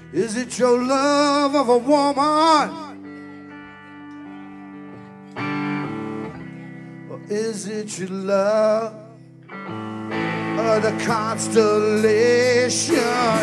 Is it your love of a woman? Or is it your love of the constellation?